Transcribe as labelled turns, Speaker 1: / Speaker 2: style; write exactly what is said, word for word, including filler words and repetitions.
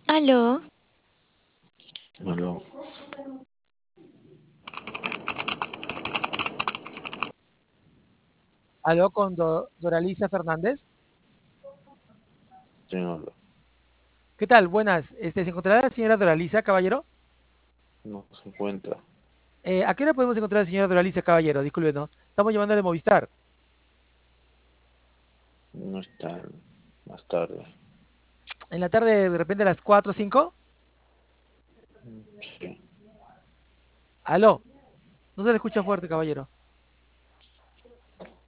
Speaker 1: Aló,
Speaker 2: Aló,
Speaker 3: Aló con Do- Doralicia Fernández.
Speaker 2: ¿quién habla?
Speaker 3: ¿Qué tal? Buenas. Este, ¿se encontrará la señora Doralicia, caballero?
Speaker 2: No se encuentra.
Speaker 3: Eh, ¿a qué hora podemos encontrar a la señora Doralicia, caballero? Discúlpenos. Estamos llamando de Movistar.
Speaker 2: No está. Más tarde.
Speaker 3: En la tarde, de repente a las cuatro o cinco.
Speaker 2: Sí.
Speaker 3: Aló. No se le escucha fuerte, caballero.